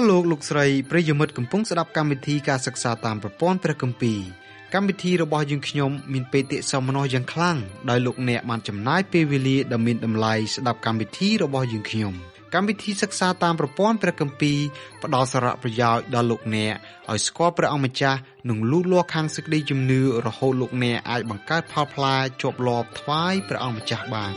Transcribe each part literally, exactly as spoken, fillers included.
លោកលោកស្រីប្រិយមិត្តកំពុងស្ដាប់កម្មវិធីការសិក្សាតាមប្រព័ន្ធព្រះគម្ពីរកម្មវិធីរបស់យើងខ្ញុំមានបេតិសោមនស្សយ៉ាងខ្លាំងដោយលោកអ្នកបានចំណាយពេលវេលាដ៏មានតម្លៃស្ដាប់កម្មវិធីរបស់យើងខ្ញុំកម្មវិធីសិក្សាតាមប្រព័ន្ធព្រះគម្ពីរផ្ដល់សារៈប្រយោជន៍ដល់លោកអ្នកឲ្យស្គាល់ព្រះអង្គម្ចាស់និងលូតលាស់ខាងសេចក្តីជំនឿរហូតលោកអ្នកអាចបង្កើតផលផ្លែជាប់លាប់ថ្វាយព្រះអង្គម្ចាស់បាន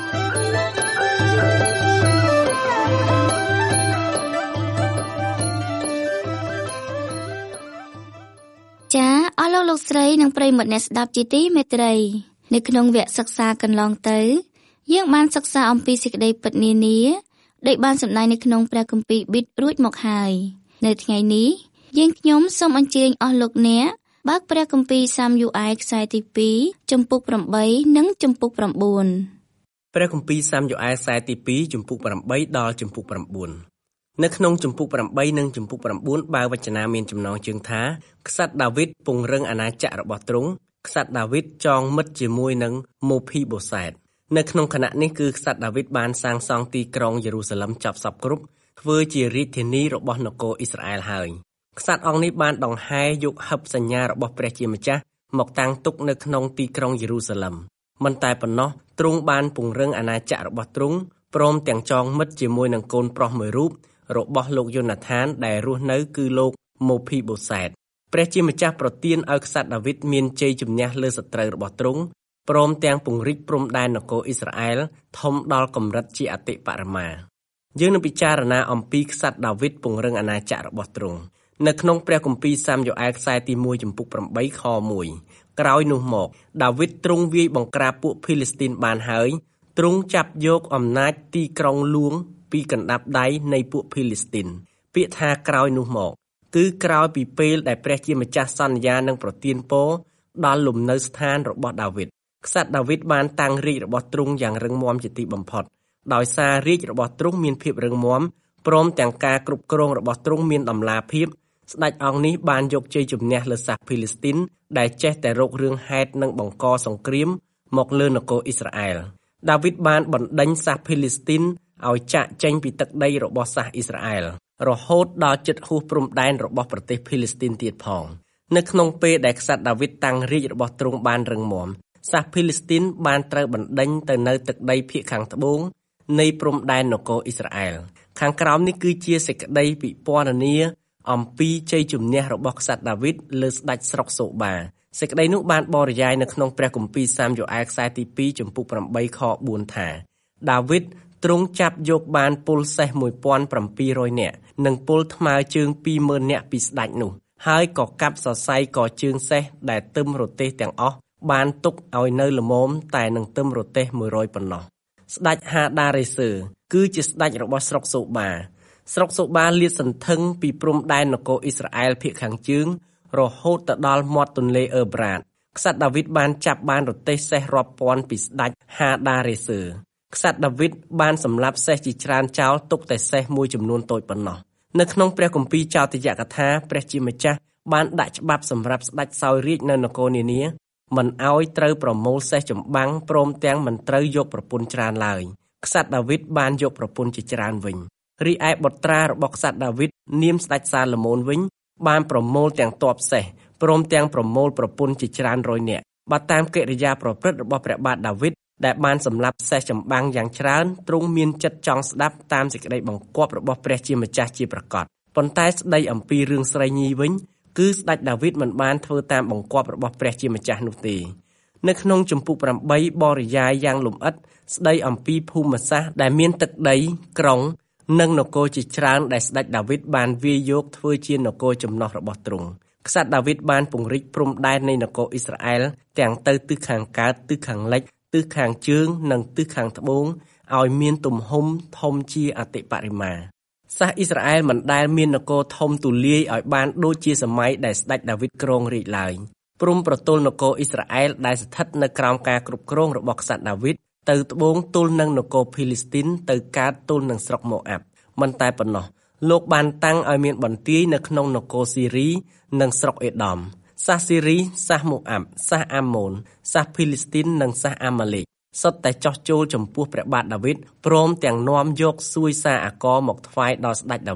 ចាអស់លោកលោកស្រីនិងប្រិយមិត្តអ្នកស្ដាប់ជាទីមេត្រីនៅក្នុងវគ្គសិក្សាកន្លងទៅយើងបានសិក្សាអំពីសេចក្តីពិតនានាដែលបានសម្ដែងនៅក្នុងព្រះគម្ពីរប៊ីតរួចមកហើយនៅថ្ងៃនេះយើងខ្ញុំសូមអញ្ជើញអស់លោកអ្នកបើកព្រះគម្ពីរសាមយូអែលខ្សែទីពីរជំពូកប្រាំបីនិងជំពូកប្រាំបួនព្រះគម្ពីរសាមយូអែលខ្សែទីពីរជំពូកប្រាំបីដល់ជំពូកប្រាំបួននៅក្នុងជំពូកប្រាំបីនិងជំពូកប្រាំបួនបើវចនាមានចំណងជើងថាក្សត្រដាវីតពង្រឹងអាណាចក្ររបស់ទ្រង់ក្សត្រដាវីតចងមិត្តជាមួយនឹងម៉ូភីបូសែតនៅក្នុងខណៈនេះគឺក្សត្រដាវីតបានសាងសង់ទីក្រុងយេរូសាឡឹមចប់សពគ្រប់ធ្វើជារាជធានីរបស់នគរអ៊ីស្រាអែលហើយក្សត្រអង្គនេះបានដង្ហែយកហឹបសញ្ញារបស់ព្រះជាម្ចាស់មកតាំងទុកនៅក្នុងទីក្រុងយេរូសាឡឹមមិនតែប៉ុណ្ណោះទ្រង់បានពង្រឹងអាណាចក្ររបស់ទ្រង់ព្រមទាំងចងមិត្តជាមួយនឹងកូនប្រុសមួយរូបរបស់លោកយូណាថានដែលរស់នៅគឺលោកម៉ូភីបូសែតព្រះជាម្ចាស់ប្រទានឲ្យក្សត្រដាវីតមានជ័យជំនះលើសត្រូវរបស់ទ្រង់ព្រមទាំងពង្រីកព្រំដែននគរអ៊ីស្រាអែលធំដល់កម្រិតជាអតិបរមាយើងនឹងពិចារណាអំពីក្សត្រដាវីតពង្រឹងអាណាចក្ររបស់ទ្រង់នៅក្នុងព្រះគម្ពីរសាមយូអែលខ្សែទីមួយជំពូកប្រាំបីខមួយក្រោយនោះមកដាវីតទ្រង់វាយបង្ក្រាបពួកភីលីស្ទីនបានហើយទ្រង់ចាប់យកអំណាចទីក្រុងលួងពីកណ្ដាប់ដៃនៃពួកភីលីស្ទីនពាក្យថាក្រោយនោះមកគឺក្រោយពីពេលដែលព្រះជាម្ចាស់សន្យានឹងប្រទានពរដល់លំនៅស្ថានរបស់ដាវីតក្សត្រដាវីតបានតាំងរាជរបស់ទ្រង់យ៉ាងរឹងមាំជាទីបំផុតដោយសាររាជរបស់ទ្រង់មានភាពរឹងមាំព្រមទាំងការគ្រប់គ្រងរបស់ទ្រង់មានតម្លាភាពស្ដេចអង្គនេះបានយកជ័យជំនះលើសាសភីលីស្ទីនដែលចេះតែរករឿងហេតុនិងបង្កសង្គ្រាមមកលើនគរអ៊ីស្រាអែលដាវីតបានបណ្ដេញសាសភីលីស្ទីនឲ្យចាក់ចេញពីទឹកដីរបស់សាសអ៊ីស្រាអែលរហូតដល់ជិតហួសព្រំដែនរបស់ប្រទេសភីលីស្ទីនទៀតផងនៅក្នុងពេលដែលក្សត្រដាវីតតាំងរាជរបស់ទ្រង់បានរឹងមាំសាសភីលីស្ទីនបានត្រូវបណ្ដេញទៅនៅទឹកដីភាគខាងត្បូងនៃព្រំដែននគរអ៊ីស្រាអែលខាងក្រោមនេះគឺជាសេចក្តីពិពណ៌នាអំពីជ័យជំនះរបស់ក្សត្រដាវីតលើស្ដេចស្រុកសូបាសេចក្តីនោះបានបរិយាយនៅក្នុងព្រះគម្ពីរសាមយូអែលខ្សែទីពីរជំពូកប្រាំបីខបួនថាដាវីតទ្រង់ចាប់យកបានពលសេះមួយពាន់ប្រាំពីររយនាក់និងពលថ្មើរជើងពីរម៉ឺននាក់ពីស្ដេចនោះហើយក៏កាប់សរសៃកជើងសេះដែលទឹមរទេះទាំងអស់បានទុកឲ្យនៅល្មមតែនឹងទឹមរទេះមួយរយប៉ុណ្ណោះស្ដេចហាដារេសឺគឺជាស្ដេចរបស់ស្រុកសូបាស្រុកសូបាលាតសន្ធឹងពីព្រំដែននគរអ៊ីស្រាអែលភាគខាងជើងរហូតទៅដល់មាត់ទន្លេអឺប្រាតក្សត្រដាវីតបានចាប់បានរទេះសេះរាប់ពាន់ពីស្ដេចហាដារេសឺក្សត្រដាវីតបានសម្លាប់សេះជាច្រើនចោលទុកតែសេះមួយចំនួនតូចប៉ុណ្ណោះនៅក្នុងព្រះគម្ពីរចោទយកថាព្រះជាម្ចាស់បានដាក់ច្បាប់សម្រាប់ស្ដេចសោយរាជ្យនៅនគរនានាមិនឲ្យត្រូវប្រមូលសេះចម្បាំងព្រមទាំងមិនត្រូវយកប្រពន្ធច្រើនឡើយក្សត្រដាវីតបានយកប្រពន្ធជាច្រើនវិញរីឯបុត្រារបស់ក្សត្រដាវីតនាមស្ដេចសាឡូមោនវិញបានប្រមូលទាំងទ័ពសេះព្រមទាំងប្រមូលប្រពន្ធជាច្រើនរយនាក់បើតាមកិរិយាប្រព្រឹត្តរបស់ព្រះបាទដាវីតដែលបានសម្លាប់សេះចម្បាំងយ៉ាងច្រើនទ្រង់មានចិត្តចង់ស្ដាប់តាមសេចក្តីបង្គាប់របស់ព្រះជាម្ចាស់ជាប្រកបប៉ុន្តែស្ដីអំពីរឿងស្រីញីវិញគឺស្ដេចដាវីតមិនបានធ្វើតាមបង្គាប់របស់ព្រះជាម្ចាស់នោះទេនៅក្នុងជំពូកប្រាំបីបរិយាយយ៉ាងលម្អិតស្ដីអំពីភូមិសាស្ត្រដែលមានទឹកដីក្រុងនិងនគរជាច្រើនដែលស្ដេចដាវីតបានវាយយកធ្វើជានគរចំណុះរបស់ទ្រង់ក្សត្រដាវីតបានពង្រីកព្រំដែននៃនគរអ៊ីស្រាអែលទាំងទៅទិសខាងកើតទិសខាងលិចទិសខាងជើងនិងទិសខាងត្បូងឲ្យមានទំហំធំជាអតិបរមាសាសអ៊ីស្រាអែលមិនដែលមាននគរធំទូលាយឲ្យបានដូចជាសម័យដែលស្ដេចដាវីតគ្រងរាជ្យឡើយព្រំប្រទល់នគរអ៊ីស្រាអែលដែលស្ថិតនៅក្រោមការគ្រប់គ្រងរបស់ក្សត្រដាវីតទៅត្បូងទល់នឹងនគរភីលីស្ទីនទៅកើតទល់នឹងស្រុកម៉ូអាប់មិនតែប៉ុណ្ណោះលោកបានតាំងឲ្យមានបន្ទាយនៅក្នុងនគរស៊ីរីនិងស្រុកអេដមសាសស៊ីរីសាសម៉ូអាប់សាសអាម៉ូនសាសភីលីស្ទីននិងសាសអាម៉ាឡេកសុទ្ធតែចោះចូលចំពោះព្រះបាទដាវីតព្រមទាំងនាំយកសួយសារអាករមកថ្វាយដល់ស្ដេចដាវីត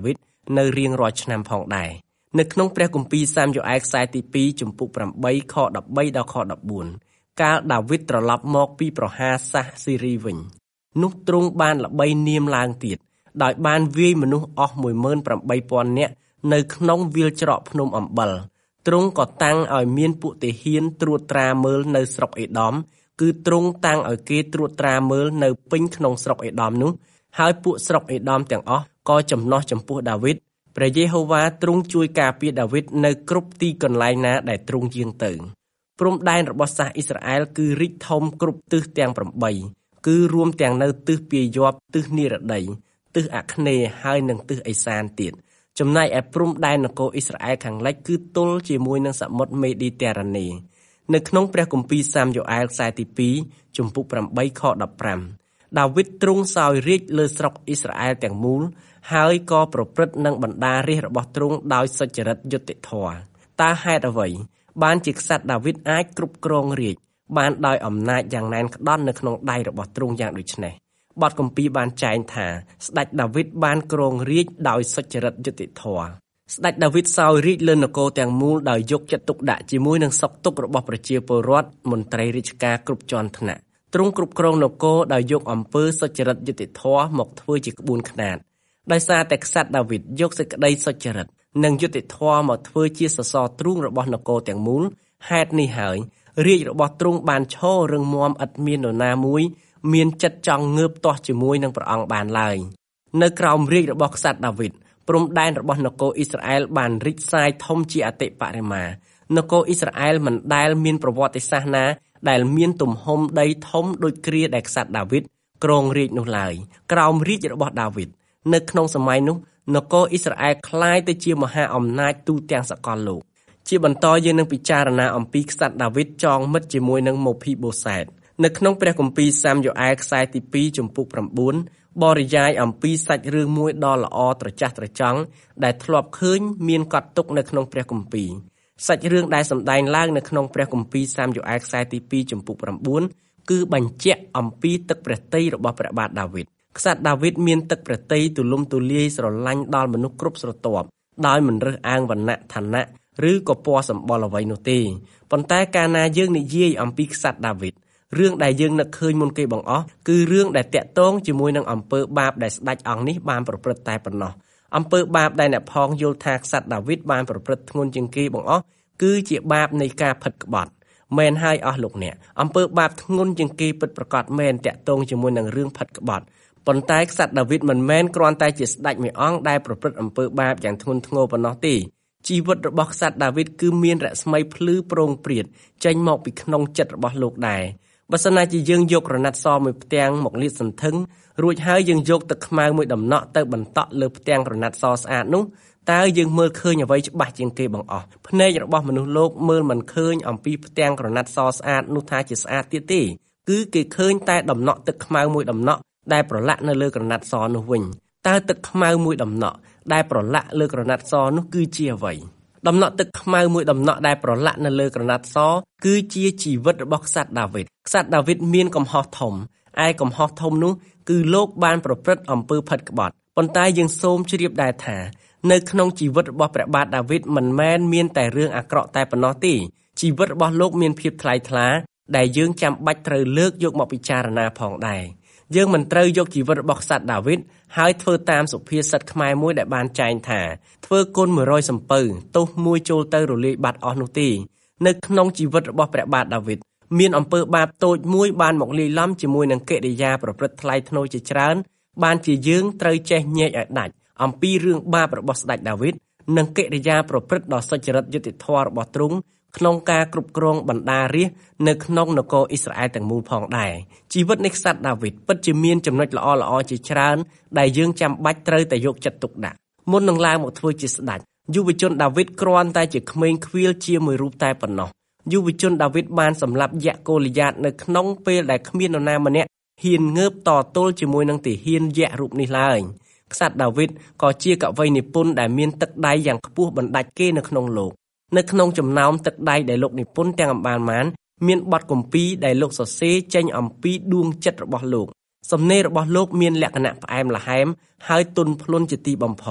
នៅរៀងរាល់ឆ្នាំផងដែរនៅក្នុងព្រះគម្ពីរសាមយ៉ូអែលខ្សែទីពីរជំពូកប្រាំបីខដប់បីដល់ខដប់បួនកាលដាវីតត្រឡប់មកពីប្រហារសាសស៊ីរីវិញនោះទ្រង់បានល្បីនាមឡើងទៀតដោយបានវាយមនុស្សអស់មួយម៉ឺនប្រាំបីពាន់នាក់នៅក្នុងវាលច្រកភ្នំអំបិលទ្រង់ក៏តាំងឲ្យមានពួកទាហានត្រួតត្រាមើលនៅស្រុកអេដមគឺទ្រង់តាំងឲ្យគេត្រួតត្រាមើលនៅពេញក្នុងស្រុកអេដមនោះហើយពួកស្រុកអេដមទាំងអស់ក៏ចំណោះចំពោះដាវីតព្រះយេហូវ៉ាទ្រង់ជួយការពារដាវីតនៅគ្រប់ទីកន្លែងណាដែលទ្រង់យាងទៅព្រំដែនរបស់សាសអ៊ីស្រាអែលគឺរីកធំគ្រប់ទិសទាំងប្រាំបីគឺរួមទាំងនៅទិសពាយ័ព្យទិសនិរតីទិសអាគ្នេយ៍ហើយនិងទិសឦសានទៀតចំណែកឯព្រំដែននគរអ៊ីស្រាអែលខាងលិចគឺទល់ជាមួយនឹងសមុទ្រមេឌីទែរ៉ាណេនៅក្នុងព្រះគម្ពីរសាមយ៉ូអែលខ្សែទីពីរជំពូកប្រាំបីខដប់ប្រាំដាវីតទ្រង់សោយរាជ្យលើស្រុកអ៊ីស្រាអែលទាំងមូលហើយក៏ប្រព្រឹត្តនឹងបណ្ដារាជរបស់ទ្រង់ដោយសុចរិតយុត្តិធម៌តើហេតុអ្វីបានជាក្សត្រដាវីតអាចគ្រប់គ្រងរាជបានដោយអំណាចយ៉ាងណែនក្តន់នៅក្នុងដៃរបស់ទ្រង់យ៉ាងដូចនេះបទគម្ពីរបានចែងថាស្ដេចដាវីតបានគ្រងរាជដោយសុចរិតយុត្តិធម៌ស្ដេចដាវីតសោយរាជ្យលើនគរទាំងមូលដោយយកចិត្តទុកដាក់ជាមួយនឹងសុខទុក្ខរបស់ប្រជាពលរដ្ឋមន្ត្រីរាជការគ្រប់ជាន់ថ្នាក់ទ្រង់គ្រប់គ្រងនគរដោយយកអំពើសុចរិតយុត្តិធម៌មកធ្វើជាក្បួនខ្នាតដោយសារតែក្សត្រដាវីតយកសេចក្តីសុចរិតនិងយុត្តិធម៌មកធ្វើជាសសរទ្រូងរបស់នគរទាំងមូលហេតុនេះហើយរាជរបស់ទ្រង់បានឈររឹងមាំឥតមាននរណាមួយមានចិត្តចង់ងើបទាស់ជាមួយនឹងព្រះអង្គបានឡើយនៅក្រោមរាជរបស់ក្សត្រដាវីតព្រំដែនរបស់នគរអ៊ីស្រាអែលបានរីកសាយធំជាអតិបរមានគរអ៊ីស្រាអែលមិនដែលមានប្រវត្តិសាស្ត្រណាដែលមានទំហំដីធំដូចគ្រាដែលក្សត្រដាវីតគ្រងរាជនោះឡើយក្រោមរាជរបស់ដាវីតនៅក្នុងសម័យនោះនគរអ៊ីស្រាអែលក្លាយទៅជាមហាអំណាចទូទាំងសកលលោកជាបន្តយើងនឹងពិចារណាអំពីក្សត្រដាវីតចងមិត្តជាមួយនឹងម៉ូភីបូសែតនៅក្នុងព្រះគម្ពីរសាមយ៉ូអែលខ្សែទីពីរជំពូកប្រាំបួនបរិយាយអំពីសាច់រឿងមួយដ៏ល្អត្រចះត្រចង់ដែលធ្លាប់ឃើញមានកត់ទុកនៅក្នុងព្រះគម្ពីរសាច់រឿងដែលសម្ដែងឡើងនៅក្នុងព្រះគម្ពីរសាមយ៉ូអែលខ្សែទីពីរជំពូកប្រាំបួនគឺបញ្ជាក់អំពីទឹកព្រះទ័យរបស់ព្រះបាទដាវីតក្សត្រដាវីតមានទឹកព្រះទ័យទូលំទូលាយស្រឡាញ់ដល់មនុស្សគ្រប់ស្រទាប់ដោយមិនរើសអើងវណ្ណៈឋានៈឬក៏ពណ៌សម្បុរអ្វីនោះទេប៉ុន្តែកាលណាយើងនិយាយអំពីក្សត្រដាវីតរឿងដែលយើងនឹកឃើញមុនគេបង្អស់គឺរឿងដែលតាក់ទងជាមួយនឹងអំពើបាបដែលស្ដេចអង្គនេះបានប្រព្រឹត្តតែប៉ុណ្ណោះអំពើបាបដែលអ្នកផងយល់ថាក្សត្រដាវីតបានប្រព្រឹត្តធ្ងន់ជាងគេបង្អស់គឺជាបាបនៃការផិតក្បត់មែនហើយអស់លោកអ្នកអំពើបាបធ្ងន់ជាងគេពិតប្រាកដមែនតាក់ទងជាមួយនឹងរឿងផិតក្បត់ប៉ុន្តែក្សត្រដាវីតមិនមែនគ្រាន់តែជាស្ដេចមួយអង្គដែលប្រព្រឹត្តអំពើបាបយ៉ាងធ្ងន់ធ្ងរប៉ុណ្ណោះទេជីវិតរបស់ក្សត្រដាវីតគឺមានរស្មីភ្លឺប្រងព្រាតចេញមកពីក្នុងចិត្តរបស់លោកដែរបើសិនណាជាយើងយកក្រណាត់សមួយផ្ទាំងមកលាតសន្ធឹងរួចហើយយើងយកទឹកខ្មៅមួយដំណក់ទៅបន្តក់លើផ្ទាំងក្រណាត់សស្អាតនោះតើយើងមើលឃើញអ្វីច្បាស់ជាងគេបង្អស់ភ្នែករបស់មនុស្សលោកមើលមិនឃើញអំពីផ្ទាំងក្រណាត់សស្អាតនោះថាជាស្អាតទៀតទេគឺគេឃើញតែដំណក់ទឹកខ្មៅមួយដំណក់ដែលប្រឡាក់នៅលើក្រណាត់សនោះវិញតើទឹកខ្មៅមួយដំណក់ដែលប្រឡាក់លើក្រណាត់សនោះគឺជាអ្វីដំណក់ទឹកខ្មៅមួយដំណក់ដែលប្រឡាក់នៅលើក្រណាត់សគឺជាជីវិតរបស់ក្សត្រដាវីតក្សត្រដាវីតមានកំហុសធំឯកំហុសធំនោះគឺលោកបានប្រព្រឹត្តអំពើផិតក្បត់ប៉ុន្តែយើងសូមជ្រាបដែរថានៅក្នុងជីវិតរបស់ព្រះបាទដាវីតមិនមែនមានតែរឿងអាក្រក់តែប៉ុណ្ណោះទេជីវិតរបស់លោកមានភាពថ្លៃថ្លាដែលយើងចាំបាច់ត្រូវលើកយកមកពិចារណាផងដែរយើងមិនត្រូវយកជីវិតរបស់ក្សត្រដាវីតហើយធ្វើតាមសុភាសិតខ្មែរមួយដែលបានចែងថាធ្វើគុណមួយរយសំពៅទោសមួយចូលទៅរលាយបាត់អស់នោះទេនៅក្នុងជីវិតរបស់ព្រះបាទដាវីតមានអំពើបាបតូចមួយបានមកលាយឡំជាមួយនឹងកិរិយាប្រព្រឹត្តថ្លៃថ្នូរជាច្រើនបានជាយើងត្រូវចេះញែកឲ្យដាច់អំពីរឿងបាបរបស់ស្ដេចដាវីតនិងកិរិយាប្រព្រឹត្តដ៏សុចរិតយុត្តិធម៌របស់ទ្រង់ក្នុងការគ្រប់គ្រងបណ្ដារាស្ត្រនៅក្នុងនគរអ៊ីស្រាអែលទាំងមូលផងដែរជីវិតនៃក្សត្រដាវីតពិតជាមានចំណុចល្អល្អជាច្រើនដែលយើងចាំបាច់ត្រូវតែយកចិត្តទុកដាក់មុននឹងឡើងមកធ្វើជាស្ដេចយុវជនដាវីតគ្រាន់តែជាក្មេងខ្វៀលជាមួយរូបតែប៉ុណ្ណោះយុវជនដាវីតបានសម្លាប់យក្សកូលីយ៉ាតនៅក្នុងពេលដែលគ្មាននរណាម្នាក់ហ៊ានងើបតទល់ជាមួយនឹងទាហានយក្សរូបនេះឡើយក្សត្រដាវីតក៏ជាកវីនិពន្ធដែលមានទឹកដៃយ៉ាងខ្ពស់បណ្ដាច់គេនៅក្នុងលោកនៅក្នុងចំណោមទឹកដៃដែលលោកនិពន្ធទាំងអម្បានមានមានបទគម្ពីរដែលលោកសរសេរចេញអំពីដួងចិត្តរបស់លោកសំណេររបស់លោកមានលក្ខណៈផ្អែមល្ហែមហើយទន់ភ្លន់ជាទីបំផុត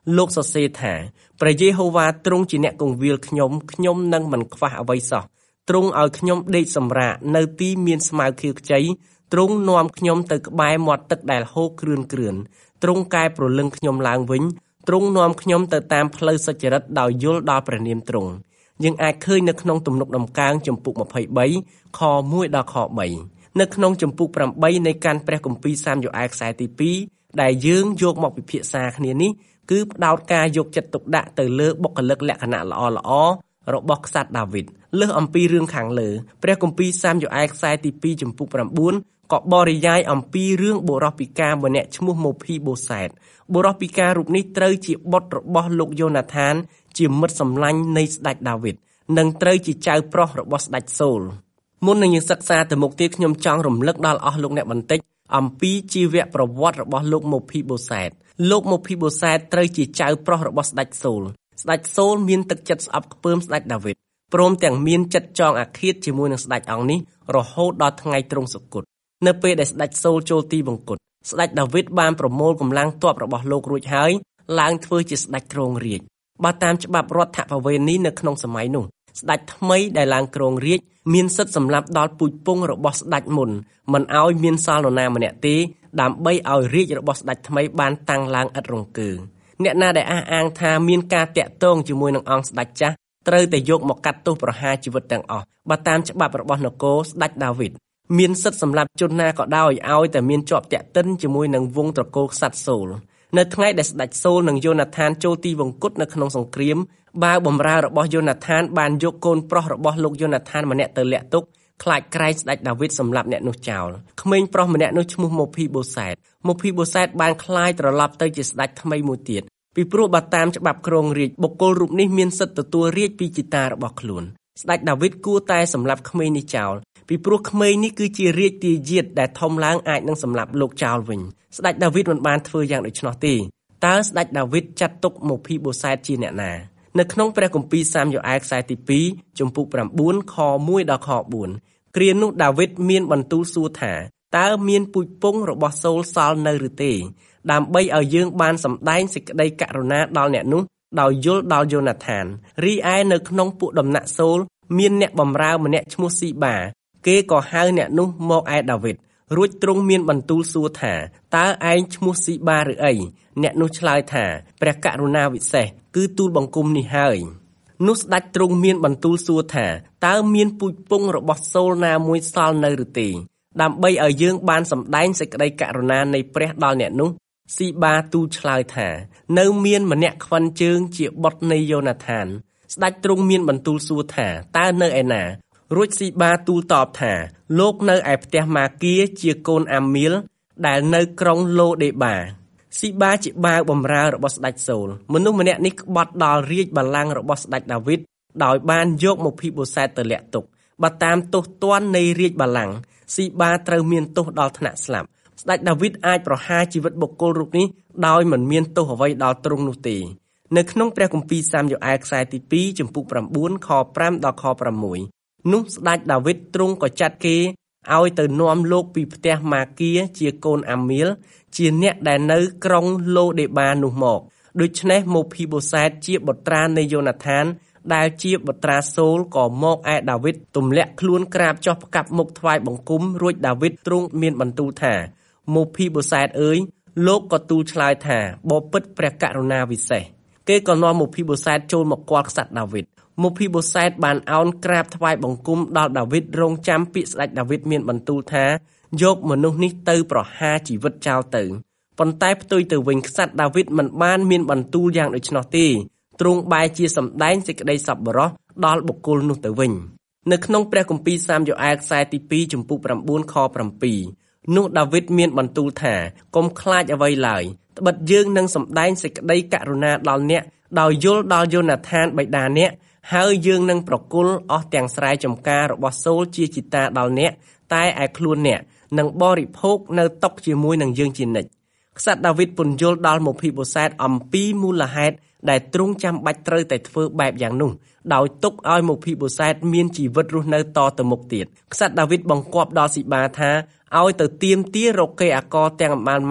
លោកសរសេរថាព្រះយេហូវ៉ាទ្រង់ជាអ្នកគង្វាលខ្ញុំខ្ញុំនឹងមិនខ្វះអ្វីសោះទ្រង់ឲ្យខ្ញុំដេកសម្រាកនៅទីមានស្មៅខៀវខ្ចីទ្រង់នាំខ្ញុំទៅក្បែរមាត់ទឹកដែលហូរគ្រឿនគ្រឿនទ្រង់កែប្រលឹងខ្ញុំឡើងវិញទ្រង់នាំខ្ញុំទៅតាមផ្លូវសុចរិតដោយយល់ដល់ព្រះនាមទ្រង់យើងអាចឃើញនៅក្នុងទំនុកដំកើងចំពុកម្ភៃបីខមួយដល់ខបីនៅក្នុងចំពុកប្រាំបីនៃកាន់ព្រះគម្ពីរសាមយ៉ូអែលខ្សែទីពីរដែលយើងយកមកពិភាក្សាគ្នានេះគឺផ្ដោតការយកចិត្តទុកដាក់ទៅលើបុគ្គលិកលក្ខណៈល្អល្អរបស់ក្សត្រដាវីតលើសអំពីរឿងខាងលើព្រះគម្ពីរសាមយ៉ូអែលខ្សែទីពីរចំពុកប្រាំបួនក៏បរិយាយអំពីរឿងបុរសពិការម្នាក់ឈ្មោះម៉ូភីបូសែតបុរសពិការរូបនេះត្រូវជាបុត្ររបស់លោកយ៉ូណាថានជាមិត្តសម្លាញ់នៃស្ដេចដាវីតនិងត្រូវជាចៅប្រុសរបស់ស្ដេចសូលមុននឹងយើងសិក្សាទៅមុខទៀតខ្ញុំចង់រំលឹកដល់អស់លោកអ្នកបន្តិចអំពីជីវប្រវត្តិរបស់លោកម៉ូភីបូសែតលោកម៉ូភីបូសែតត្រូវជាចៅប្រុសរបស់ស្ដេចសូលស្ដេចសូលមានទឹកចិត្តស្អប់ខ្ពើមស្ដេចដាវីតព្រមទាំងមានចិត្តចងអាឃាតជាមួយនឹងស្ដេចអង្គនេះរហូតដល់ថ្ងៃទ្រង់សុគតនៅពេលដែលស្ដេចសូលចូលទីវង្គតស្ដេចដាវីតបានប្រមូលកម្លាំងទ័ពរបស់លោករួចហើយឡើងធ្វើជាស្ដេចគ្រងរាជ្យបើតាមច្បាប់រដ្ឋប្បវេណីនៅក្នុងសម័យនោះស្ដេចថ្មីដែលឡើងគ្រងរាជ្យមានសិទ្ធិសម្លាប់ដល់ពូជពង្សរបស់ស្ដេចមុនមិនឲ្យមានសល់នរណាម្នាក់ទេដើម្បីឲ្យរាជ្យរបស់ស្ដេចថ្មីបានតាំងឡើងឥតរង្គើអ្នកណាដែលអះអាងថាមានការតាក់ទងជាមួយនឹងអង្គស្ដេចចាស់ត្រូវតែយកមកកាត់ទោសប្រហារជីវិតទាំងអស់បើតាមច្បាប់របស់នគរស្ដេចដាវីតមានសិទ្ធិសម្លាប់ជនណាក៏ដោយឲ្យតែមានជាប់តាក់ទិនជាមួយនឹងវង្សត្រកូលក្សត្រសូលនៅថ្ងៃដែលស្ដេចសូលនិងយ៉ូណាថានចូលទីវង្គតនៅក្នុងសង្គ្រាមបាវបម្រើរបស់យ៉ូណាថានបានយកកូនប្រុសរបស់លោកយ៉ូណាថានម្នាក់ទៅលាក់ទុកខ្លាចក្រែងស្ដេចដាវីតសម្លាប់អ្នកនោះចោលក្មេងប្រុសម្នាក់នោះឈ្មោះម៉ូភីបូសែតម៉ូភីបូសែតបានក្លាយត្រឡប់ទៅជាស្ដេចថ្មីមួយទៀតពីព្រោះបើតាមច្បាប់គ្រងរាជ្យបុគ្គលរូបនេះមានសិទ្ធិទទួលរាជ្យពីជីតារបស់ខ្លួនស្ដេចដាវីតគួរតែសម្លាប់ក្មេងនេះចោលពីព្រោះក្មេងនេះគឺជារាជទាយាទដែលធំឡើងអាចនឹងសម្លាប់លោកចោលវិញស្ដេចដាវីតមិនបានធ្វើយ៉ាងដូច្នោះទេតើស្ដេចដាវីតចាត់ទុកម៉ូភីបូសែតជាអ្នកណានៅក្នុងព្រះគម្ពីរសាមយ៉ូអែលខ្សែទីពីរចំពុកប្រាំបួនខមួយដល់ខបួនគ្រានោះដាវីតមានបន្ទូលសួរថាតើមានពូជពង្សរបស់សូលសល់នៅឬទេដើម្បីឲ្យយើងបានសម្ដែងសេចក្តីករុណាដល់អ្នកនោះដោយយល់ដល់យ៉ូណាថានរីឯនៅក្នុងពួកដំណាក់សូលមានអ្នកបម្រើម្នាក់ឈ្មោះស៊ីបាគេក៏ហៅអ្នកនោះមកឯដាវីតរួចទ្រង់មានបន្ទូលសួរថាតើឯងឈ្មោះស៊ីបាឬអីអ្នកនោះឆ្លើយថាព្រះករុណាវិសេសគឺទូលបង្គំនេះហើយនោះស្ដេចទ្រង់មានបន្ទូលសួរថាតើមានពូជពង្សរបស់សូលណាមួយសល់នៅឬទេដើម្បីឲ្យយើងបានសម្ដែងសេចក្តីករុណានៃព្រះដល់អ្នកនោះស៊ីបាទូលឆ្លើយថានៅមានម្នាក់ខ្វិនជើងជាបុត្រនៃយ៉ូណាថានស្ដេចទ្រង់មានបន្ទូលសួរថាតើនៅឯណារួចស៊ីបាទូលតបថាលោកនៅឯផ្ទះម៉ាគៀជាកូនអាមីលដែលនៅក្រុងឡូដេបាស៊ីបាជាបាវបម្រើរបស់ស្ដេចសូលមនុស្សម្នាក់នេះក្បត់ដល់រាជបល្ល័ង្ករបស់ស្ដេចដាវីតដោយបានយកម៉ូភីបូសែតទៅលាក់ទុកបើតាមទោសទណ្ឌនៃរាជបល្ល័ង្កស៊ីបាត្រូវមានទោសដល់ថ្នាក់ស្លាប់ស្ដេចដាវីតអាចប្រហារជីវិតបុគ្គលរូបនេះដោយមិនមានទោសអ្វីដល់ទ្រង់នោះទេនៅក្នុងព្រះគម្ពីរសាមយ៉ូអែលខ្សែទីពីរចំពុកប្រាំបួនខប្រាំដល់ខប្រាំមួយនោះស្ដេចដាវីតទ្រង់ក៏ចាត់គេឲ្យទៅនាំលោកពីផ្ទះម៉ាគៀជាកូនអាមីលជាអ្នកដែលនៅក្រុងឡូដេបានោះមកដូច្នេះម៉ូភីបូសែតជាបុត្រានៃយ៉ូណាថានដែលជាបុត្រាសូលក៏មកឯដាវីតទម្លាក់ខ្លួនក្រាបចុះផ្កាប់មុខថ្វាយបង្គំរួចដាវីតទ្រង់មានបន្ទូលថាម៉ូភីបូសែតអើយលោកក៏ទូលឆ្លើយថាបបិទ្ធព្រះករុណាវិសេសគេក៏នាំម៉ូភីបូសែតចូលមកគាល់ក្សត្រដាវីតម៉ូភីបូសែតបានអោនក្រាបថ្វាយបង្គំដល់ដាវីតរងចាំពាក្យស្ដេចដាវីតមានបន្ទូលថាយកមនុស្សនេះទៅប្រហារជីវិតចោលទៅប៉ុន្តែផ្ទុយទៅវិញក្សត្រដាវីតមិនបានមានបន្ទូលយ៉ាងដូច្នោះទេទ្រង់បែរជាសម្ដែងសេចក្តីសប្បុរសដល់បុគ្គលនោះទៅវិញនៅក្នុងព្រះគម្ពីរសាមយ៉ូអែលខ្សែទីពីរចំពុកប្រាំបួនខប្រាំពីរនោះដាវីតមានបន្ទូលថាកុំខ្លាចអ្វីឡើយត្បិតយើងនឹងសម្ដែងសេចក្តីករុណាដល់អ្នកដោយយល់ដល់យ៉ូណាថានបិតាអ្នកហើយយើងនឹងប្រគល់អស់ទាំងស្រែចម្ការរបស់សូលជាជីតាដល់អ្នកតែឯខ្លួនអ្នកនឹងបរិភោគនៅតុជាមួយនឹងយើងជានិច្ចក្សត្រដាវីតពន្យល់ដល់ម៉ូភីបូសែតអំពីមូលហេតុដែលទ្រង់ចាំបាច់ត្រូវតែធ្វើបែបយ៉ាងនោះដោយទុកឲ្យម៉ូភីបូសែតមានជីវិតរស់នៅតទៅមុខទៀតក្សត្រដាវីតបង្គាប់ដល់ស៊ីបាថាឲ្យទៅទាមទាររកគេអាករទាំងអំបានៗ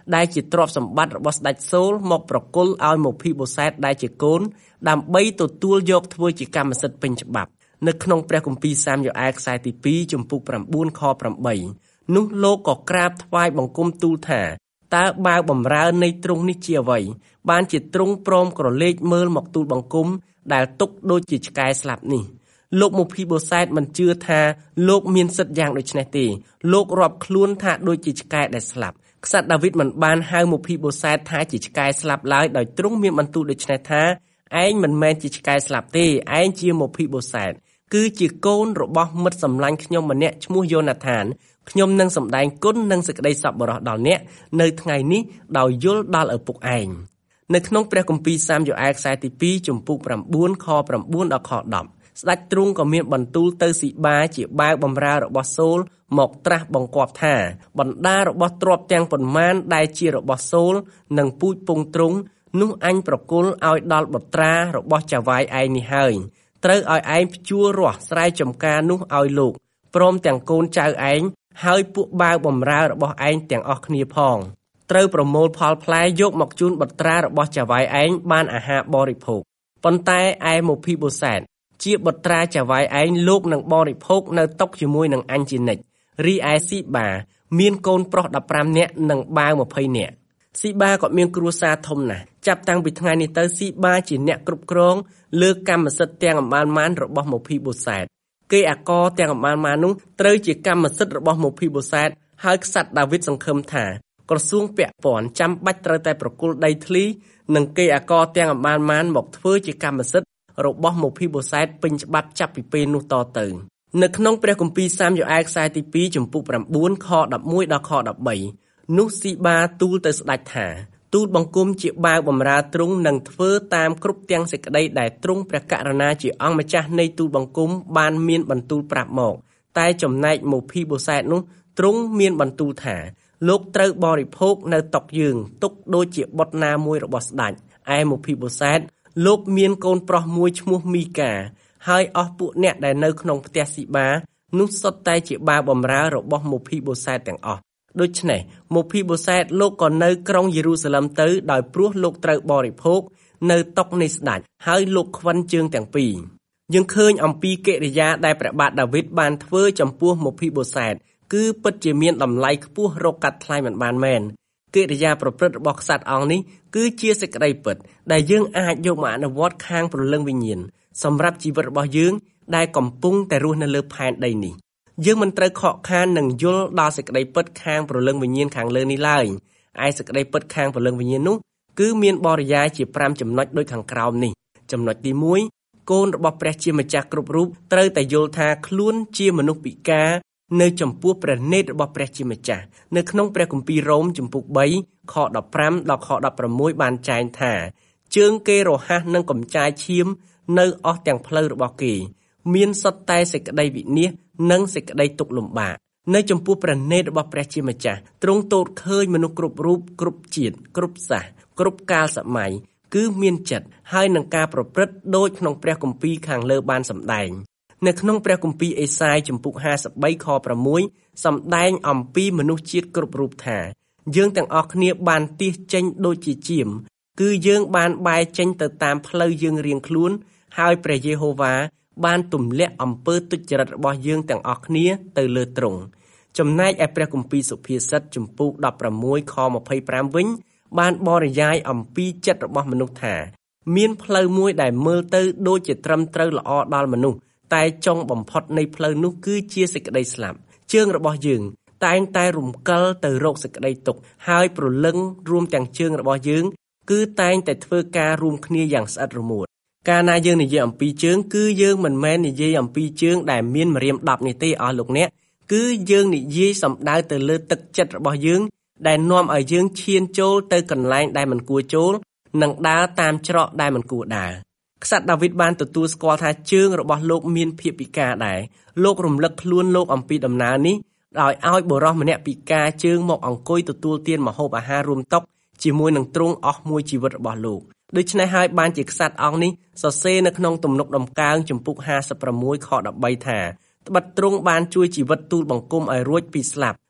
ដែលជាទ្រព្យសម្បត្តិរបស់ស្ដេចសូលមកប្រគល់ឲ្យម៉ូភីបូសែតដែលជាកូនដើម្បីទទួលយកធ្វើជាកម្មសិទ្ធិពេញច្បាប់នៅក្នុងព្រះគម្ពីរសាមយ៉ូអែលខ្សែទីពីរជំពូកប្រាំបួនខប្រាំបីនោះលោកក៏ក្រាបថ្វាយបង្គំទូលថាតើបាវបម្រើនៃទ្រង់នេះជាអ្វីបានជាទ្រង់ព្រមក្រឡេកមើលមកទូលបង្គំដែលទុកដូចជាឆ្កែស្លាប់នេះលោកម៉ូភីបូសែតមិនជឿថាលោកមានសិទ្ធិយ៉ាងដូច្នេះទេលោករាប់ខ្លួនថាដូចជាឆ្កែដែលស្លាប់ក្សត្រដាវីតមិនបានហៅម៉ូភីបូសែតថាជាឆ្កែស្លាប់ឡើយដោយទ្រង់មានបន្ទូលដូច្នេះថាឯងមិនមែនជាឆ្កែស្លាប់ទេឯងជាម៉ូភីបូសែតគឺជាកូនរបស់មិត្តសម្លាញ់ខ្ញុំម្នាក់ឈ្មោះយ៉ូណាថានខ្ញុំនឹងសម្ដែងគុណនិងសេចក្តីសប្បុរសដល់អ្នកនៅថ្ងៃនេះដោយយល់ដល់ឪពុកឯងនៅក្នុងព្រះគម្ពីរសាមយ៉ូអែលខ្សែទីពីរជំពូកប្រាំបួនខប្រាំបួនដល់ខដប់ស្ដេចទ្រង់ក៏មានបន្ទូលទៅស៊ីបាជាបាវបម្រើរបស់សូលមកត្រាស់បង្គាប់ថាបណ្ដារបស់ទ្រព្យទាំងប៉ុន្មានដែលជារបស់សូលនិងពូជពងទ្រង់នោះអញប្រគល់ឲ្យដល់បុត្រារបស់ចៅហ្វាយឯងនេះហើយត្រូវឲ្យឯងភ្ជួររាស់ស្រែចម្ការនោះឲ្យលោកព្រមទាំងកូនចៅឯងហើយពួកបាវបម្រើរបស់ឯងទាំងអស់គ្នាផងត្រូវប្រមូលផលផ្លែយកមកជូនបុត្រារបស់ចៅហ្វាយឯងបានអាហារបរិភោគប៉ុន្តែឯម៉ូភីបូសែតជាបុត្រាចៅហ្វាយឯងលោកនឹងបរិភោគនៅតុជាមួយនឹងអញជានិច្ចរីឯស៊ីបាមានកូនប្រុសដប់ប្រាំនាក់និងបាវម្ភៃនាក់ស៊ីបាក៏មានគ្រួសារធំណាស់ចាប់តាំងពីថ្ងៃនេះទៅស៊ីបាជាអ្នកគ្រប់គ្រងលើកម្មសិទ្ធិទាំងអម្បាលម៉ានរបស់ម៉ូភីបូសែតគេអាករទាំងអម្បាលម៉ាននោះត្រូវជាកម្មសិទ្ធិរបស់ម៉ូភីបូសែតហើយក្សត្រដាវីតសង្ឃឹមថាក្រសួងពាក់ព័ន្ធចាំបាច់ត្រូវតែប្រគល់ដីធ្លីនិងគេអាករទាំងអម្បាលម៉ានមកធ្វើជាកម្មសិទ្ធិរបស់ម៉ូភីបូសែតពេញច្បាប់ចាប់ពីពេលនោះតទៅនៅក្នុងព្រះគម្ពីរសាមយ៉ូអែលខ្សែទីពីរជំពូកប្រាំបួនខដប់មួយដល់ខដប់បីនោះស៊ីបាទូលទៅស្ដេចថាទូលបង្គំជាបាវបម្រើទ្រង់នឹងធ្វើតាមគ្រប់ទាំងសេចក្តីដែលទ្រង់ព្រះករុណាជាអង្គម្ចាស់នៃទូលបង្គំបានមានបន្ទូលប្រាប់មកតែចំណែកម៉ូភីបូសែតនោះទ្រង់មានបន្ទូលថាលោកត្រូវបរិភោគនៅតុយើងទុកដូចជាបុត្រណាមួយរបស់ស្ដេចឯម៉ូភីបូសែតលោកមានកូនប្រុសមួយឈ្មោះមីកាហើយអស់ពួកអ្នកដែលនៅក្នុងផ្ទះស៊ីបានោះសុទ្ធតែជាបាវបម្រើរបស់ម៉ូភីបូសែតទាំងអស់ដូច្នេះម៉ូភីបូសែតលោកក៏នៅក្រុងយេរូសាឡឹមទៅដោយព្រោះលោកត្រូវបរិភោគនៅតុនៃស្ដេចហើយលោកខ្វិនជើងទាំងពីរយើងឃើញអំពីកិរិយាដែលព្រះបាទដាវីតបានធ្វើចំពោះម៉ូភីបូសែតគឺពិតជាមានតម្លៃខ្ពស់រកកាត់ថ្លៃមិនបានមែនកិរិយាប្រព្រឹត្តរបស់ក្សត្រអង្គនេះគឺជាសេចក្តីពិតដែលយើងអាចយកមកអនុវត្តខាងព្រលឹងវិញ្ញាណសម្រាប់ជីវិតរបស់យើងដែលកំពុងតែរស់នៅលើផែនដីនេះយើងមិនត្រូវខកខាននឹងយល់ដល់សេចក្តីពិតខាងព្រលឹងវិញ្ញាណខាងលើនេះឡើយឯសេចក្តីពិតខាងព្រលឹងវិញ្ញាណនោះគឺមានបរិយាយជាប្រាំចំណុចដូចខាងក្រោមនេះចំណុចទីមួយកូនរបស់ព្រះជាម្ចាស់គ្រប់រូបត្រូវតែយល់ថាខ្លួនជាមនុស្សពិការនៅចំពោះព្រះនេតរបស់ព្រះជាម្ចាស់នៅក្នុងព្រះគម្ពីររ៉ូមជំពូកបីខដប់ប្រាំដល់ខដប់ប្រាំមួយបានចែងថាជើងគេរហ័សនឹងកំចាយឈាមនៅអស់ទាំងផ្លូវរបស់គេមានសុទ្ធតែសេចក្តីវិនាសនិងសេចក្តីទុក្ខលំបាកនៅចំពោះព្រះនេតរបស់ព្រះជាម្ចាស់ទ្រង់ទតឃើញមនុស្សគ្រប់រូបគ្រប់ជាតិគ្រប់សាសគ្រប់កាលសម័យគឺមានចិត្តហើយនឹងការប្រព្រឹត្តដូចក្នុងព្រះគម្ពីរខាងលើបានសម្ដែងនៅក្នុងព្រះគម្ពីរអេសាយជំពូកហាសិបបីខប្រាំមួយសម្ដែងអំពីមនុស្សជាតិគ្រប់រូបថាយើងទាំងអស់គ្នាបានទាសចេញដូចជាជាមគឺយើងបានបែរចេញទៅតាមផ្លូវយើងរៀងខ្លួនហើយព្រះយេហូវ៉ាបានទម្លាក់អំពើទុច្ចរិតរបស់យើងទាំងអស់គ្នាទៅលើទ្រង់ចំណែកឯព្រះគម្ពីរសុភាសិតជំពូកដប់ប្រាំមួយខម្ភៃប្រាំវិញបានបរិយាយអំពីចិត្តរបស់មនុស្សថាមានផ្លូវមួយដែលមើលទៅដូចជាត្រឹមត្រូវល្អដល់មនុស្សតែចុងបំផុតនៃផ្លូវនោះគឺជាសេចក្តីស្លាប់ជើងរបស់យើងតែងតែរំកិលទៅរកសេចក្តីទុក្ខហើយព្រលឹងរួមទាំងជើងរបស់យើងគឺតែងតែធ្វើការរួមគ្នាយ៉ាងស្អិតរមួតកាលណាយើងនិយាយអំពីជើងគឺយើងមិនមែននិយាយអំពីជើងដែលមានម្រាមដប់នេះទេអស់លោកអ្នកគឺយើងនិយាយសំដៅទៅលើទឹកចិត្តរបស់យើងដែលនាំឲ្យយើងឈានចូលទៅកន្លែងដែលមិនគួរចូលនិងដើរតាមច្រកដែលមិនគួរដើរក្សត្រដាវីតបានទទួលស្គាល់ថាជើងរបស់លោកមានភាពពិការដែរលោករំលឹកខ្លួនលោកអំពីដំណើរនេះដោយឲ្យបុរសម្នាក់ពិការជើងមកអង្គុយទទួលទានម្ហូបអាហាររួមតុជាមួយនឹងទ្រង់អស់មួយជីវិតរបស់លោកដូច្នេះហើយបានជាក្សត្រអង្គនេះសរសេរនៅក្នុងទំនុកដំកើងជំពូកហាសិបប្រាំមួយខដប់បីថាត្បិតទ្រង់បានជួយជីវិតទូលបង្គំឲ្យរួចពីស្លាប់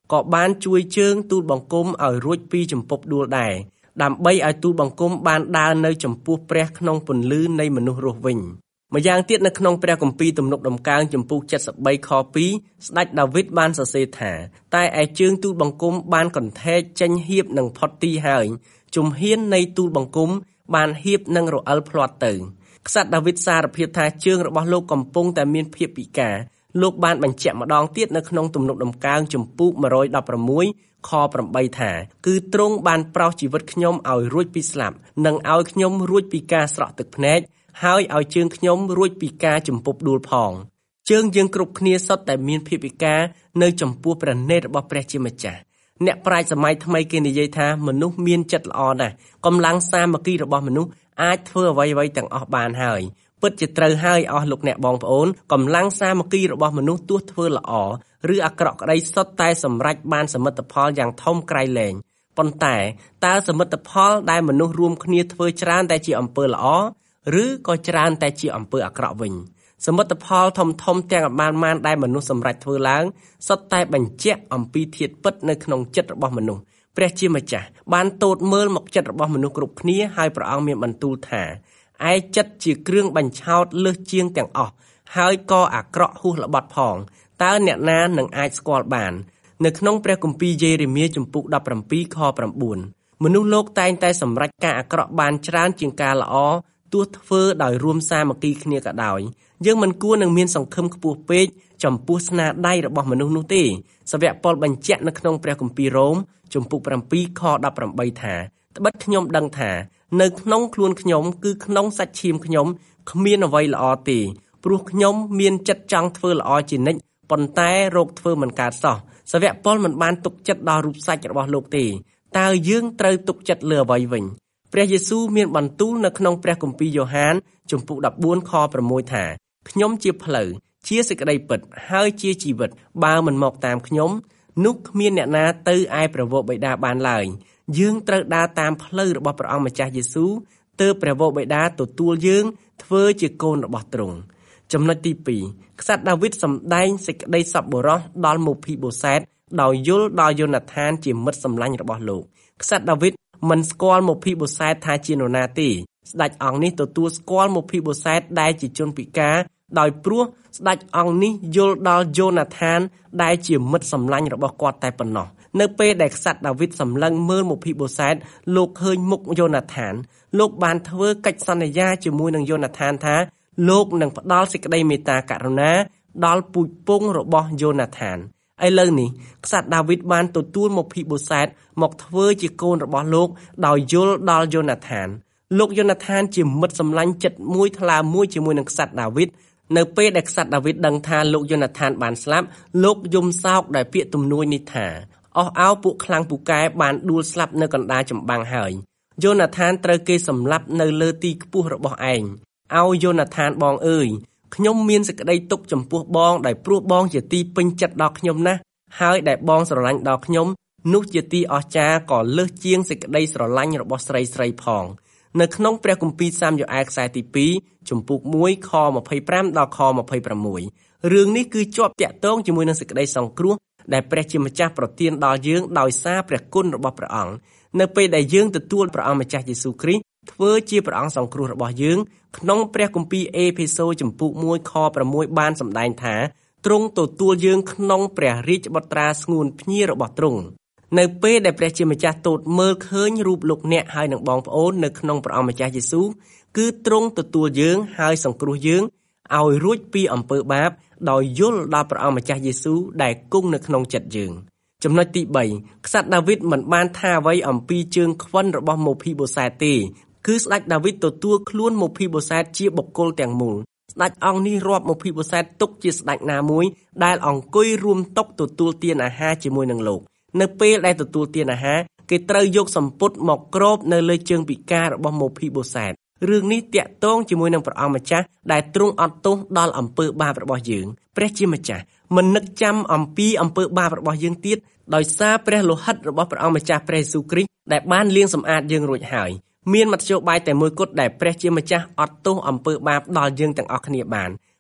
ក៏បានជួយជើងទូលបង្គំឲ្យរួចពីជំពប់ដួលដែរដើម្បីឲ្យទូលបង្គំបានដើរនៅចំពោះព្រះក្នុងពន្លឺនៃមនុស្សរស់វិញម្យ៉ាងទៀតនៅក្នុងព្រះគម្ពីរទំនុកដំកើងចំពុកเจ็ดสิบสามខtwoស្ដេចដាវីតបានសរសេរថាតែឯជើងទូលបង្គំបានកន្ធែកចេញហៀបនឹងផុតទីហើយជំហាននៃទូលបង្គំបានហៀបនឹងរអិលភ្លាត់ទៅក្សត្រដាវីតសារភាពថាជើងរបស់លោកកំពុងតែមានភាពពិការលោកបានបញ្ជាក់ម្ដងទៀតនៅក្នុងទំនុកដំកើងចំពុកone sixteenខeightថាគឺទ្រង់បានប្រោសជីវិតខ្ញុំឲ្យរួចពីស្លាប់និងឲ្យខ្ញុំរួចពីការស្រក់ទឹកភ្នែកហើយឲ្យជើងខ្ញុំរួចពីការជំពប់ដួលផងជើងយើងគ្រប់គ្នាសុទ្ធតែមានភាពពិការនៅចំពោះព្រះនេតរបស់ព្រះជាម្ចាស់អ្នកប្រាជ្ញសម័យថ្មីគេនិយាយថាមនុស្សមានចិត្តល្អណាស់កម្លាំងសាមគ្គីរបស់មនុស្សអាចធ្វើអ្វីៗទាំងអស់បានហើយពិតជាត្រូវហើយអស់លោកអ្នកបងប្អូនកម្លាំងសាមគ្គីរបស់មនុស្សទោះធ្វើល្អឬអាក្រក់ក្តីសុទ្ធតែសម្រេចបានសមិទ្ធផលយ៉ាងធំក្រៃលែងប៉ុន្តែតើសមិទ្ធផលដែលមនុស្សរួមគ្នាធ្វើច្រើនតែជាអំពើល្អឬក៏ច្រើនតែជាអំពើអាក្រក់វិញសមិទ្ធផលធំធំទាំងបានបានដែលមនុស្សសម្រេចធ្វើឡើងសុទ្ធតែបញ្ជាក់អំពីធាតុពិតនៅក្នុងចិត្តរបស់មនុស្សព្រះជាម្ចាស់បានទតមើលមកចិត្តរបស់មនុស្សគ្រប់គ្នាហើយព្រះអង្គមានបន្ទូលថាឯចិត្តជាគ្រឿងបញ្ឆោតលើសជាងទាំងអស់ហើយក៏អាក្រក់ហួសល្បត់ផងតើអ្នកណានឹងអាចស្គាល់បាននៅក្នុងព្រះគម្ពីរយេរេមៀចំពុកseventeenខnineមនុស្សលោកតែងតែសម្រេចការអាក្រក់បានច្រើនជាងការល្អទោះធ្វើដោយរួមសាមគ្គីគ្នាក៏ដោយយើងមិនគួរនឹងមានសង្ឃឹមខ្ពស់ពេកចំពោះស្នាដៃរបស់មនុស្សនោះទេសាវកប៉ុលបញ្ជាក់នៅក្នុងព្រះគម្ពីររ៉ូមចំពុកsevenខeighteenថាត្បិតខ្ញុំដឹងថានៅក្នុងខ្លួនខ្ញុំគឺក្នុងសាច់ឈាមខ្ញុំគ្មានអ្វីល្អទេព្រោះខ្ញុំមានចិត្តចង់ធ្វើល្អជានិច្ចប៉ុន្តែរោគធ្វើមិនកើតសោះសាវកប៉ុលមិនបានទុកចិត្តដល់រូបសាច់របស់លោកទេតើយើងត្រូវទុកចិត្តលើអ្វីវិញព្រះយេស៊ូវមានបន្ទូលនៅក្នុងព្រះគម្ពីរយ៉ូហានចំពុកfourteenខsixថាខ្ញុំជាផ្លូវជាសេចក្តីពិតហើយជាជីវិតបើមិនមកតាមខ្ញុំនោះគ្មានអ្នកណាទៅឯព្រះវរបិតាបានឡើយយើងត្រូវដើរតាមផ្លូវរបស់ព្រះអង្គម្ចាស់យេស៊ូវទើបព្រះវរបិតាទទួលយើងធ្វើជាកូនរបស់ទ្រង់ចំណុចទីtwoក្សត្រដាវីតសម្ដែងសេចក្តីសប្បុរសដល់ម៉ូភីបូសេតដោយយល់ដល់យូណាថានជាមិត្តសម្លាញ់របស់លោកក្សត្រដាវីតមិនស្គាល់ម៉ូភីបូសេតថាជានរណាទេស្ដេចអង្គនេះទទួលស្គាល់ម៉ូភីបូសេតដែលជាជនពិការដោយព្រោះស្ដេចអង្គនេះយល់ដល់យូណាថានដែលជាមិត្តសម្លាញ់របស់គាត់តែប៉ុណ្ណោះនៅពេលដែលក្សត្រដាវីតសម្លឹងមើលម៉ូភីបូសេតលោកឃើញមុខយូណាថានលោកបានធ្វើកិច្ចសន្យាជាមួយនឹងយូណាថានថាលោកនឹងផ្ដល់សេចក្តីមេត្តាករុណាដល់ពូជពងរបស់យូណាថានឥឡូវនេះក្សត្រដាវីតបានទទួលម៉ូភីបូសេតមកធ្វើជាកូនរបស់លោកដោយយល់ដល់យូណាថានលោកយូណាថានជាមិត្តសម្លាញ់ចិត្តមួយថ្លាមួយជាមួយនឹងក្សត្រដាវីតនៅពេលដែលក្សត្រដាវីតដឹងថាលោកយូណាថានបានស្លាប់លោកយំសោកដោយពាក្យទំនួយនេះថាអស់អោពួកខ្លាំងពូកែបានដួលស្លាប់នៅកណ្ដាលចម្បាំងហើយយូណាថានត្រូវគេសម្លាប់នៅលើទីខ្ពស់របស់ឯងឲ្យយូណាថានបងអើយខ្ញុំមានសេចក្តីទុក្ខចំពោះបងដោយព្រោះបងជាទីពេញចិត្តដល់ខ្ញុំណាស់ហើយដែលបងស្រឡាញ់ដល់ខ្ញុំនោះជាទីអស្ចារ្យក៏លើសជាងសេចក្តីស្រឡាញ់របស់ស្រីស្រីផងនៅក្នុងព្រះគម្ពីរសាមយ៉ូអែលខ្សែទីtwoចំពុកoneខtwenty-fiveដល់ខtwenty-sixរឿងនេះគឺជាប់តាក់ទងជាមួយនឹងសេចក្តីសង្គ្រោះដែលព្រះជាម្ចាស់ប្រទានដល់យើងដោយសារព្រះគុណរបស់ព្រះអង្គនៅពេលដែលយើងទទួលព្រះអង្គម្ចាស់យេស៊ូវគ្រីស្ទធ្វើជាព្រះអង្គសង្គ្រោះរបស់យើងក្នុងព្រះគម្ពីរអេភេសូចំពុកoneខsixបានសម្ដែងថាទ្រង់ទទួលយើងក្នុងព្រះរាជបុត្រាស្ងួនភ្ញីរបស់ទ្រង់នៅពេលដែលព្រះជាម្ចាស់ទតមើលឃើញរូបលោកអ្នកហើយនឹងបងប្អូននៅក្នុងព្រះអង្គម្ចាស់យេស៊ូវគឺទ្រង់ទទួលយើងហើយសង្គ្រោះយើងឲ្យរួចពីអំពើបាបដោយយល់ដល់ព្រះអង្គម្ចាស់យេស៊ូវដែលគង់នៅក្នុងចិត្តយើងចំណុចទីthreeក្សត្រដាវីតមិនបានថាអ្វីអំពីជើងខ្វិនរបស់ម៉ូភីបូសេតទេគឺស្ដេចដាវីតទទួលខ្លួនម៉ូភីបូសេតជាបុគ្គលទាំងមូលស្ដេចអង្គនេះរាប់ម៉ូភីបូសេតទុកជាស្ដេចណាមួយដែលអង្គុយរួមតុទទួលទានអាហារជាមួយនឹងលោកនៅពេលដែលទទួលទានអាហារគេត្រូវយកសំពត់មកគ្របនៅលើជើងពិការរបស់ម៉ូភីបូសេតរឿងនេះតាក់ទងជាមួយនឹងព្រះអង្គម្ចាស់ដែលទ្រង់អត់ទោសដល់អំពើបាបរបស់យើងព្រះជាម្ចាស់មិននឹកចាំអំពីអំពើបាបរបស់យើងទៀតដោយសារព្រះលោហិតរបស់ព្រះអង្គម្ចាស់ព្រះយេស៊ូវគ្រីស្ទដែលបានលាងសម្អាតយើងរួចហើយមានមធ្យោបាយតែមួយគត់ដែលព្រះជាម្ចាស់អត់ទោសអំពើបាបដល់យើងទាំងអស់គ្នាបាន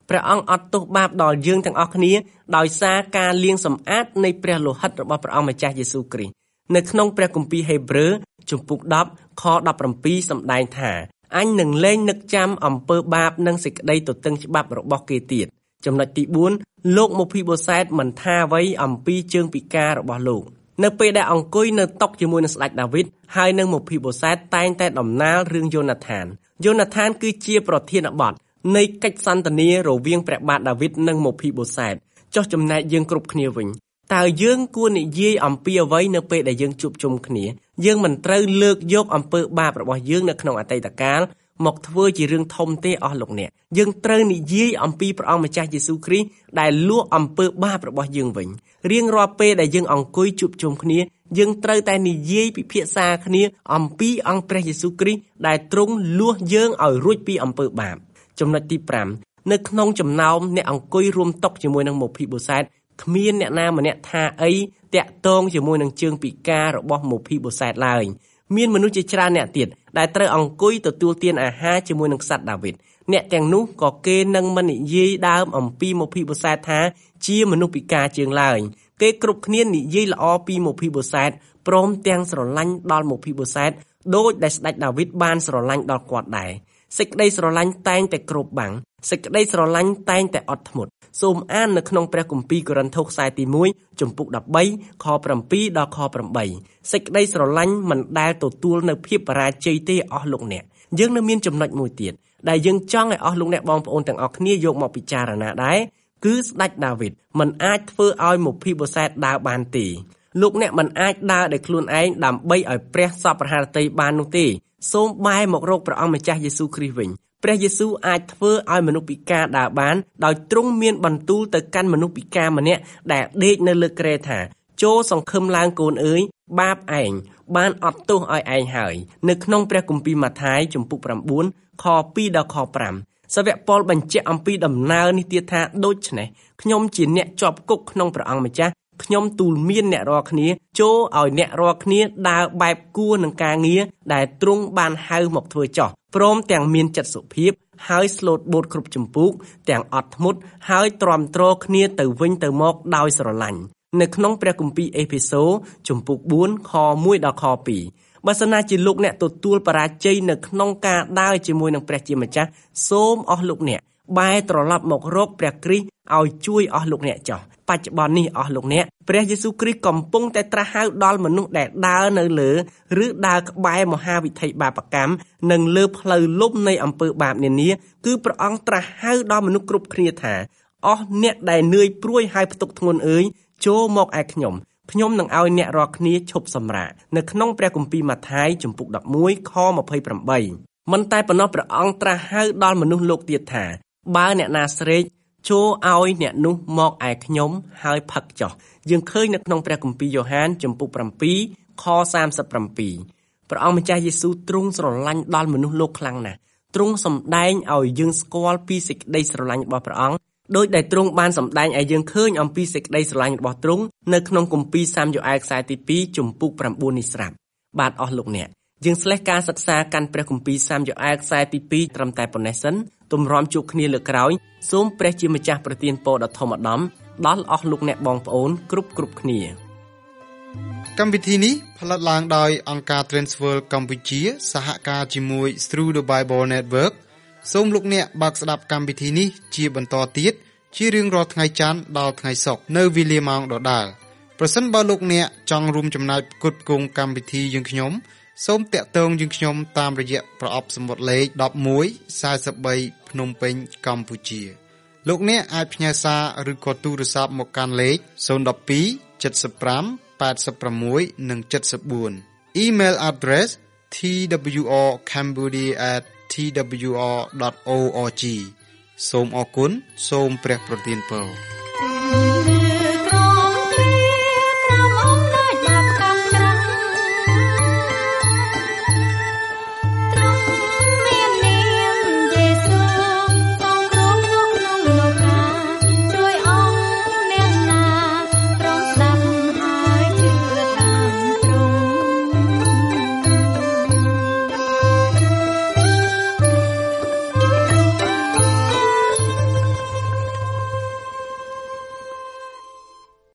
ព្រះអង្គអត់ទោសបាបដល់យើងទាំងអស់គ្នាដោយសារការលាងសម្អាតនៃព្រះលោហិតរបស់ព្រះអង្គម្ចាស់យេស៊ូវគ្រីស្ទនៅក្នុងព្រះគម្ពីរហេព្រើរជំពូកដប់ខដប់ប្រាំពីរសម្ដែងថាអញនឹងលែងនឹកចាំអំពើបាបនិងសេចក្តីទទឹងច្បាប់របស់គេទៀតចំណុចទីបួនលោកម៉ូភីបូសែតមិនថាអ្វីអំពីជើងពិការរបស់លោកនៅពេលដែលអង្គុយនៅតុជាមួយនឹងស្ដេចដាវីតហើយនឹងម៉ូភីបូសែតតែងតែដំណាលរឿងយូណាថានយូណាថានគឺជាប្រធានបទនៃកិច្ចសន្ទនារវាងព្រះបាទដាវីតនិងម៉ូភីបូសែតចុះចំណែកយើងគ្រប់គ្នាវិញតើយើងគួរនិយាយអំពីអ្វីនៅពេលដែលយើងជួបជុំគ្នាយើងមិនត្រូវលើកយកអំពើបាបរបស់យើងនៅក្នុងអតីតកាលមកធ្វើជារឿងធំទេអស់លោកអ្នកយើងត្រូវនិយាយអំពីព្រះអង្គម្ចាស់យេស៊ូវគ្រីស្ទដែលលួសអំពើបាបរបស់យើងវិញរៀងរាល់ពេលដែលយើងអង្គុយជួបជុំគ្នាយើងត្រូវតែនិយាយពិភាក្សាគ្នាអំពីអង្គព្រះយេស៊ូវគ្រីស្ទដែលទ្រង់លួសយើងឲ្យរួចពីអំពើបាបចំណុចទីប្រាំនៅក្នុងចំណោមអ្នកអង្គុយរួមតុជាមួយនឹងម៉ូភីបូសែតគ្មានអ្នកណាម្នាក់ថាអីតាក់ទងជាមួយនឹងជើងពិការរបស់ម៉ូភីបូសែតឡើយមានមនុស្សជាច្រើនអ្នកទៀតដែលត្រូវអង្គុយទទួលទានអាហារជាមួយនឹងក្សត្រដាវីតអ្នកទាំងនោះក៏គេនឹងមិននិយាយដើមអំពីម៉ូភីបូសែតថាជាមនុស្សពិការជាងឡើយគេគ្រប់គ្នានិយាយល្អពីម៉ូភីបូសែតព្រមទាំងស្រឡាញ់ដល់ម៉ូភីបូសែតដោយដែលស្ដេចដាវីតបានស្រឡាញ់ដល់គាត់ដែរសេចក្តីស្រឡាញ់តែងតែគ្របបាំងសេចក្តីស្រឡាញ់តែងតែអត់ធ្មត់សូមអាននៅក្នុងព្រះគម្ពីរកូរិនថូសខ្សែទីមួយជំពូកដប់បីខប្រាំពីរដល់ខប្រាំបីសេចក្តីស្រឡាញ់មិនដែលទទួលនៅភាពបរាជ័យទេអស់លោកអ្នកយើងនៅមានចំណុចមួយទៀតដែលយើងចង់ឲ្យអស់លោកអ្នកបងប្អូនទាំងអស់គ្នាយកមកពិចារណាដែរគឺស្ដេចដាវីតមិនអាចធ្វើឲ្យម៉ូភីបូសែតដើរបានទេលោកអ្នកមិនអាចដើរដោយខ្លួនឯងដើម្បីឲ្យព្រះសពរហឫទ័យបាននោះទេសូមបែរមករកព្រះអង្គម្ចាស់យេស៊ូវគ្រីស្ទវិញព្រះយេស៊ូវអាចធ្វើឲ្យមនុស្សពិការដើរបានដោយទ្រង់មានបន្ទូលទៅកាន់មនុស្សពិការម្នាក់ដែលដេកនៅលើគ្រែថាចូលសង្ឃឹមឡើងកូនអើយបាបឯងបានអត់ទោសឲ្យឯងហើយនៅក្នុងព្រះគម្ពីរម៉ាថាយជំពូកប្រាំបួនខពីរដល់ខប្រាំសាវកប៉ុលបញ្ជាក់អំពីដំណើរនេះទៀតថាដូច្នេះខ្ញុំជាអ្នកជាប់គុកក្នុងព្រះអង្គម្ចាស់ខ្ញុំទូលមានអ្នករាល់គ្នាចូលឲ្យអ្នករាល់គ្នាដើរបែបគួរនឹងការងារដែលទ្រង់បានហៅមកធ្វើចោះព្រមទាំងមានចិត្តសុភាពហើយស្លូតបូតគ្រប់ចម្ពោះទាំងអត់ធ្មត់ហើយទ្រាំទ្រគ្នាទៅវិញទៅមកដោយស្រឡាញ់នៅក្នុងព្រះគម្ពីរអេភេសូជំពូកបួនខមួយដល់ខពីរបើសិនណាជាលោកអ្នកទទួលបរាជ័យនៅក្នុងការដើរជាមួយនឹងព្រះជាម្ចាស់សូមអស់លោកអ្នកបែរត្រឡប់មករកព្រះគ្រីស្ទឲ្យជួយអស់លោកអ្នកចោះបច្ចុប្បន្ននេះអស់លោកអ្នកព្រះយេស៊ូវគ្រីស្ទកំពុងតែត្រាស់ហៅដល់មនុស្សដែលដើរនៅលើឬដើរក្បែរមហាវិថីបាបកម្មនិងលើផ្លូវលំនៃអំពើបាបនានាគឺព្រះអង្គត្រាស់ហៅដល់មនុស្សគ្រប់គ្នាថាអស់អ្នកដែលនឿយព្រួយហើយផ្ទុកធ្ងន់អើយចូលមកឯខ្ញុំខ្ញុំនឹងឲ្យអ្នករាល់គ្នាឈប់សម្រាកនៅក្នុងព្រះគម្ពីរម៉ាថាយជំពូកដប់មួយខម្ភៃប្រាំបីមិនតែប៉ុណ្ណោះព្រះអង្គត្រាស់ហៅដល់មនុស្សលោកទៀតថាបើអ្នកណាស្រេកចូលឲ្យអ្នកនោះមកឯខ្ញុំហើយផឹកចុះយើងឃើញនៅក្នុងព្រះគម្ពីរយ៉ូហានជំពូកប្រាំពីរខសាមសិបប្រាំពីរព្រះអង្គម្ចាស់យេស៊ូវទ្រង់ស្រឡាញ់ដល់មនុស្សលោកខ្លាំងណាស់ទ្រង់សម្ដែងឲ្យយើងស្គាល់ពីសេចក្តីស្រឡាញ់របស់ព្រះអង្គដោយដែលទ្រង់បានសម្ដែងឲ្យយើងឃើញអំពីសេចក្តីស្រឡាញ់របស់ទ្រង់នៅក្នុងគម្ពីរសាមយ៉ូអែលខ្សែទីពីរជំពូកប្រាំបួននេះស្រាប់បាទអស់លោកអ្នកយើងស្លេះការសិក្សាកាន់ព្រះគម្ពីរសាមយ៉ូអែលខ្សែទីពីរត្រឹមតែប៉ុណ្ណេះសិនទម្រាំជួបគ្នាលើកក្រោយសូមព្រះជាម្ចាស់ប្រទានពរដ៏ធំឧត្តមដល់អស់លោកអ្នកបងប្អូនគ្រប់គ្រប់គ្នាកម្មវិធីនេះផលិតឡើងដោយអង្គការ Transworld កម្ពុជាសហការជាមួយ Through the Bible Network សូមលោកអ្នកបើកស្ដាប់កម្មវិធីនេះជាបន្តទៀតជារៀងរាល់ថ្ងៃច័ន្ទដល់ថ្ងៃសុក្រនៅវេលាម៉ោងដដែលប្រសិនបើលោកអ្នកចង់រួមចំណែកផ្គត់ផ្គង់កម្មវិធីយើងខ្ញុំសូមតាក់ទងយើងខ្ញុំតាមរយៈប្រអប់សំបុត្រលេខដប់មួយ សែនបីភ្នំពេញកម្ពុជាលោកអ្នកអាចផ្ញើសារឬក៏ទូរស័ព្ទមកកាន់លេខศูนย์ một hai เจ็ดสิบห้า แปดสิบหก និង เจ็ดสิบสี่ Email address t w r cambodia at t w r dot org សូមអរគុណសូមព្រះប្រទានពរ